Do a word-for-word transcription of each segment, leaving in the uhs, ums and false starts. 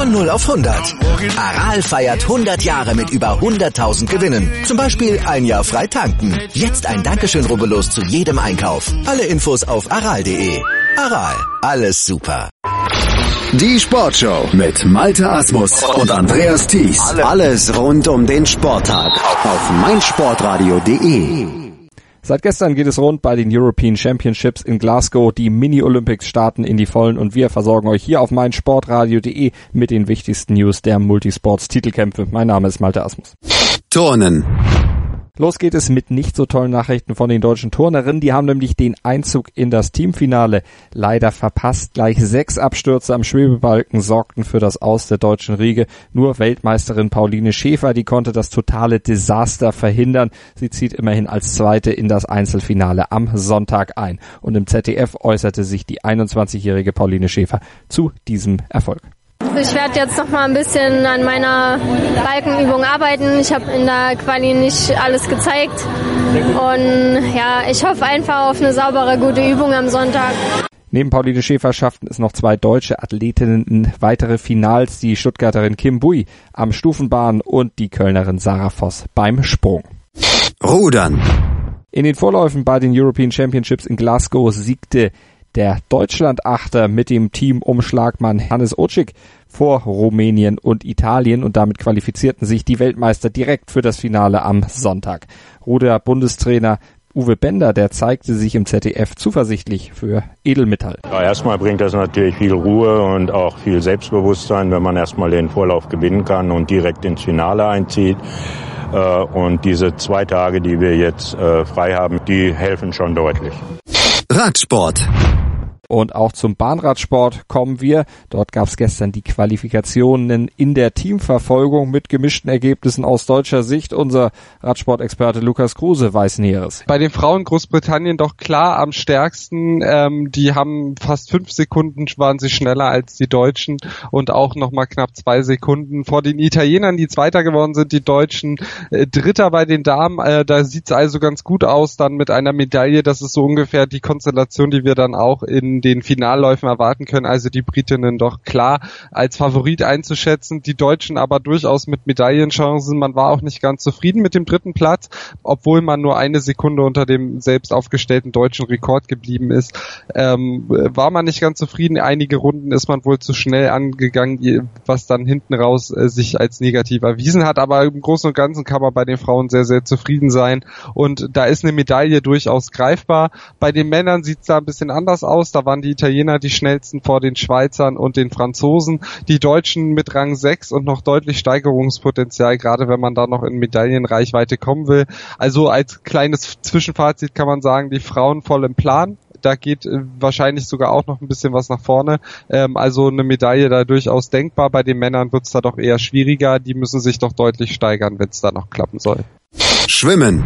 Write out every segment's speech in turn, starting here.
Von null auf hundert. Aral feiert hundert Jahre mit über hunderttausend Gewinnen. Zum Beispiel ein Jahr frei tanken. Jetzt ein Dankeschön, rubbellos zu jedem Einkauf. Alle Infos auf aral punkt de. Aral, alles super. Die Sportshow mit Malte Asmus und Andreas Thies. Alles rund um den Sporttag auf meinsportradio punkt de. Seit gestern geht es rund bei den European Championships in Glasgow. Die Mini-Olympics starten in die Vollen und wir versorgen euch hier auf meinsportradio punkt de mit den wichtigsten News der Multisports-Titelkämpfe. Mein Name ist Malte Asmus. Turnen. Los geht es mit nicht so tollen Nachrichten von den deutschen Turnerinnen. Die haben nämlich den Einzug in das Teamfinale leider verpasst. Gleich sechs Abstürze am Schwebebalken sorgten für das Aus der deutschen Riege. Nur Weltmeisterin Pauline Schäfer, die konnte das totale Desaster verhindern. Sie zieht immerhin als Zweite in das Einzelfinale am Sonntag ein. Und im Z D F äußerte sich die einundzwanzigjährige Pauline Schäfer zu diesem Erfolg. Ich werde jetzt noch mal ein bisschen an meiner Balkenübung arbeiten. Ich habe in der Quali nicht alles gezeigt. Und ja, ich hoffe einfach auf eine saubere, gute Übung am Sonntag. Neben Pauline Schäfer schafften es noch zwei deutsche Athletinnen in weitere Finals. Die Stuttgarterin Kim Bui am Stufenbahn und die Kölnerin Sarah Voss beim Sprung. Rudern. In den Vorläufen bei den European Championships in Glasgow siegte der Deutschlandachter mit dem Team um Schlagmann Hannes Očik vor Rumänien und Italien und damit qualifizierten sich die Weltmeister direkt für das Finale am Sonntag. Ruder-Bundestrainer Uwe Bender, der zeigte sich im Z D F zuversichtlich für Edelmetall. Ja, erstmal bringt das natürlich viel Ruhe und auch viel Selbstbewusstsein, wenn man erstmal den Vorlauf gewinnen kann und direkt ins Finale einzieht. Und diese zwei Tage, die wir jetzt frei haben, die helfen schon deutlich. Radsport. Und auch zum Bahnradsport kommen wir. Dort gab es gestern die Qualifikationen in der Teamverfolgung mit gemischten Ergebnissen aus deutscher Sicht. Unser Radsportexperte Lukas Kruse weiß Näheres. Bei den Frauen Großbritannien doch klar am stärksten. Ähm, die haben fast fünf Sekunden, waren sie schneller als die Deutschen und auch nochmal knapp zwei Sekunden vor den Italienern, die Zweiter geworden sind, die Deutschen äh, Dritter bei den Damen. Äh, da sieht es also ganz gut aus dann mit einer Medaille. Das ist so ungefähr die Konstellation, die wir dann auch in den Finalläufen erwarten können, also die Britinnen doch klar als Favorit einzuschätzen, die Deutschen aber durchaus mit Medaillenchancen. Man war auch nicht ganz zufrieden mit dem dritten Platz, obwohl man nur eine Sekunde unter dem selbst aufgestellten deutschen Rekord geblieben ist. Ähm, war man nicht ganz zufrieden, einige Runden ist man wohl zu schnell angegangen, was dann hinten raus äh, sich als negativ erwiesen hat, aber im Großen und Ganzen kann man bei den Frauen sehr, sehr zufrieden sein und da ist eine Medaille durchaus greifbar. Bei den Männern sieht es da ein bisschen anders aus, da waren die Italiener die schnellsten vor den Schweizern und den Franzosen. Die Deutschen mit Rang sechs und noch deutlich Steigerungspotenzial, gerade wenn man da noch in Medaillenreichweite kommen will. Also als kleines Zwischenfazit kann man sagen, die Frauen voll im Plan. Da geht äh, wahrscheinlich sogar auch noch ein bisschen was nach vorne. Ähm, also eine Medaille da durchaus denkbar. Bei den Männern wird es da doch eher schwieriger. Die müssen sich doch deutlich steigern, wenn es da noch klappen soll. Schwimmen.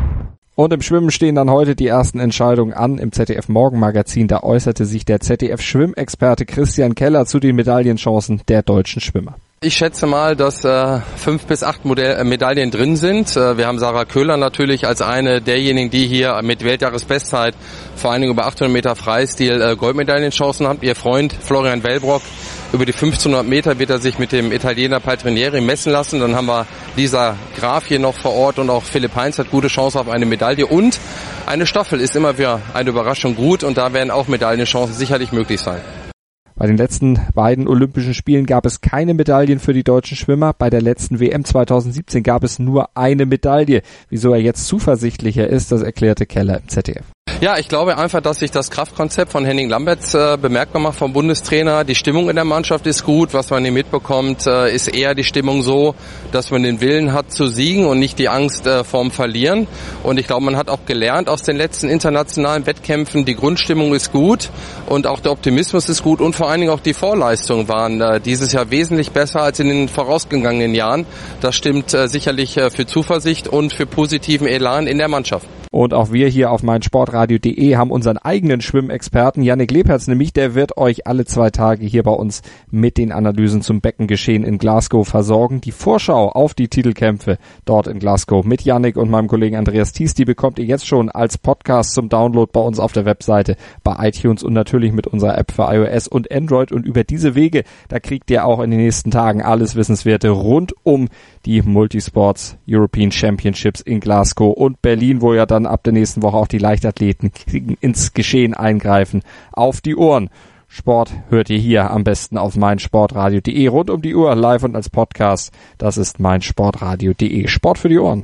Und im Schwimmen stehen dann heute die ersten Entscheidungen an im Z D F Morgenmagazin. Da äußerte sich der Z D F-Schwimmexperte Christian Keller zu den Medaillenchancen der deutschen Schwimmer. Ich schätze mal, dass äh, fünf bis acht Modell, äh, Medaillen drin sind. Äh, wir haben Sarah Köhler natürlich als eine derjenigen, die hier mit Weltjahresbestzeit vor allen Dingen über achthundert Meter Freistil äh, Goldmedaillenchancen hat. Ihr Freund Florian Wellbrock über die fünfzehnhundert Meter wird er sich mit dem Italiener Paltrinieri messen lassen. Dann haben wir Lisa Graf hier noch vor Ort und auch Philipp Heinz hat gute Chance auf eine Medaille. Und eine Staffel ist immer wieder eine Überraschung gut und da werden auch Medaillenchancen sicherlich möglich sein. Bei den letzten beiden Olympischen Spielen gab es keine Medaillen für die deutschen Schwimmer. Bei der letzten W M zweitausendsiebzehn gab es nur eine Medaille. Wieso er jetzt zuversichtlicher ist, das erklärte Keller im Z D F. Ja, ich glaube einfach, dass sich das Kraftkonzept von Henning Lamberts äh, bemerkbar macht vom Bundestrainer. Die Stimmung in der Mannschaft ist gut. Was man hier mitbekommt, äh, ist eher die Stimmung so, dass man den Willen hat zu siegen und nicht die Angst äh, vorm Verlieren. Und ich glaube, man hat auch gelernt aus den letzten internationalen Wettkämpfen, die Grundstimmung ist gut und auch der Optimismus ist gut und vor allen Dingen auch die Vorleistungen waren äh, dieses Jahr wesentlich besser als in den vorausgegangenen Jahren. Das stimmt äh, sicherlich äh, für Zuversicht und für positiven Elan in der Mannschaft. Und auch wir hier auf meinsportradio punkt de haben unseren eigenen Schwimmexperten, Yannick Lebherz nämlich, der wird euch alle zwei Tage hier bei uns mit den Analysen zum Beckengeschehen in Glasgow versorgen. Die Vorschau auf die Titelkämpfe dort in Glasgow mit Yannick und meinem Kollegen Andreas Thies, die bekommt ihr jetzt schon als Podcast zum Download bei uns auf der Webseite, bei iTunes und natürlich mit unserer App für iOS und Android. Und über diese Wege, da kriegt ihr auch in den nächsten Tagen alles Wissenswerte rund um die Multisports European Championships in Glasgow und Berlin, wo ja dann ab der nächsten Woche auch die Leichtathleten ins Geschehen eingreifen. Auf die Ohren. Sport hört ihr hier am besten auf meinsportradio punkt de rund um die Uhr, live und als Podcast. Das ist meinsportradio punkt de. Sport für die Ohren.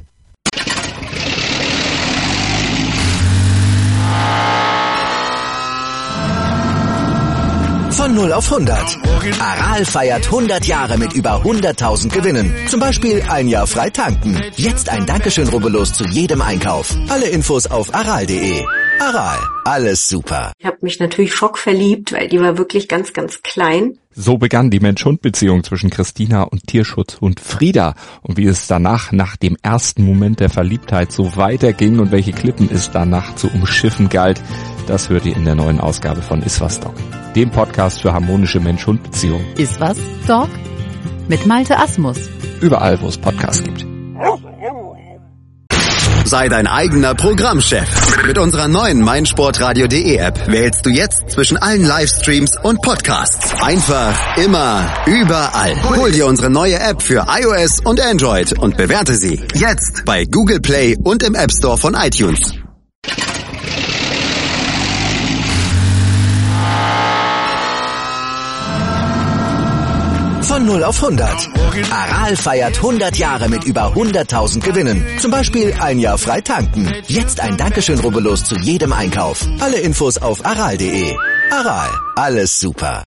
Von null auf hundert. Aral feiert hundert Jahre mit über hunderttausend Gewinnen. Zum Beispiel ein Jahr frei tanken. Jetzt ein Dankeschön, rubbellos zu jedem Einkauf. Alle Infos auf aral punkt de. Aral, alles super. Ich habe mich natürlich schockverliebt, weil die war wirklich ganz, ganz klein. So begann die Mensch-Hund-Beziehung zwischen Christina und Tierschutzhund Frieda. Und wie es danach, nach dem ersten Moment der Verliebtheit, so weiterging und welche Klippen es danach zu umschiffen galt, das hört ihr in der neuen Ausgabe von Iswas Dog, dem Podcast für harmonische Mensch-Hund-Beziehungen. Iswas Dog mit Malte Asmus. Überall, wo es Podcasts gibt. Sei dein eigener Programmchef. Mit unserer neuen meinsportradio punkt de App wählst du jetzt zwischen allen Livestreams und Podcasts. Einfach, immer, überall. Hol dir unsere neue App für iOS und Android und bewerte sie jetzt bei Google Play und im App Store von iTunes. Von null auf hundert. Aral feiert hundert Jahre mit über hunderttausend Gewinnen. Zum Beispiel ein Jahr frei tanken. Jetzt ein Dankeschön, rubbellos zu jedem Einkauf. Alle Infos auf aral punkt de. Aral, alles super.